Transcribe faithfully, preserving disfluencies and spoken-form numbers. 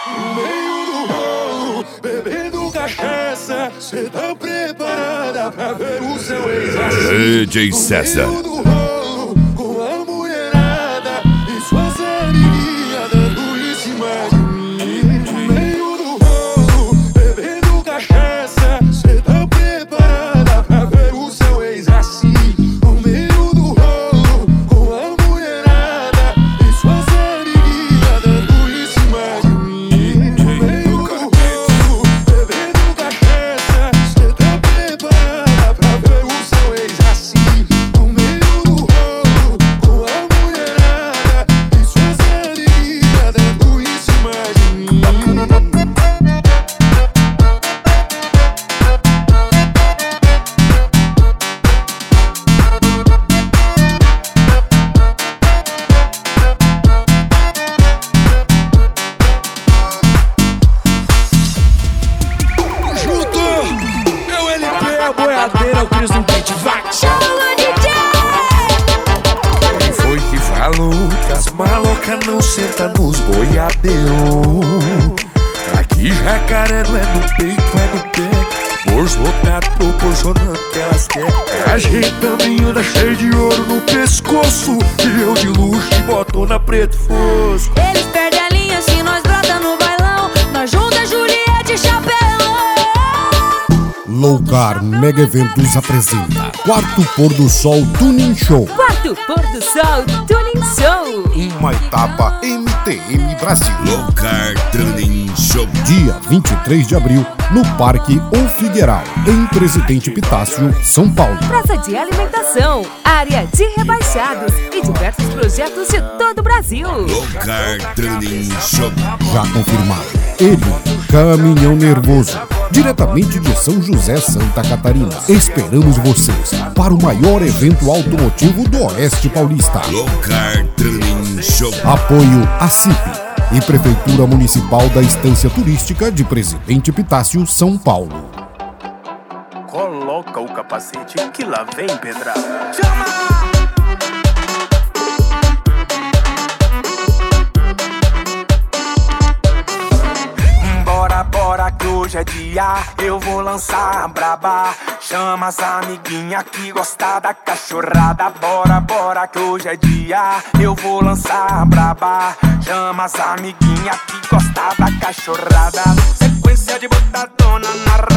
No meio do rolo, bebendo cachaça, cê tá preparada pra ver o seu ex assim. D J César. No meio do rolo, com a mulherada e suas amiguinhas dando em cima de mim. No meio do rolo, bebendo cachaça, cê tá preparada pra ver o seu ex assim. No meio do rolo, com a mulherada e suas amiguinhas dando em cima de mim. No meio do rolo, bebendo cachaça, cê tá preparada pra ver o seu ex assim. No meio do rolo, com a mulherada e suas amiguinhas dando em cima de mim. Junto, é o L P, a boiadeira, o Cris no beat, vai! Chama D J! Quem foi que falou que as malocas não sentam nos boiadeiros? Aqui jacaré não é no peito, é no pé. Bolso lotado proporcionando que elas querem. A gente também anda cheio de ouro no pescoço, e eu de luxo e botona preto fosco. Eles perdem a linha se nós brota no bailão. Nós junta Juliette e Chapelão. Loucar Mega Eventos apresenta Quarto Pôr do Sol Tuning Show. Quarto Pôr do Sol Tuning Show. Uma etapa M T M Brasil. Loucar Tuning Show. Dia vinte e três de abril, no Parque O Figueiral, em Presidente Epitácio, São Paulo. Praça de alimentação, área de rebaixados e diversos projetos de todo o Brasil. Loucar Tuning Show. Já confirmado. Ele, Caminhão Nervoso, diretamente de São José, Santa Catarina. Esperamos vocês para o maior evento automotivo do Oeste Paulista. Loucar Tuning Show. Apoio a C I P e Prefeitura Municipal da Estância Turística de Presidente Epitácio, São Paulo. Coloca o capacete que lá vem pedrada. Chama! Bora, bora que hoje é dia, eu vou lançar a braba. Chama as amiguinhas que gostam da cachorrada. Bora, bora que hoje é dia, eu vou lançar a braba. Chama as amiguinhas que gostam da cachorrada. Sequência de botadona na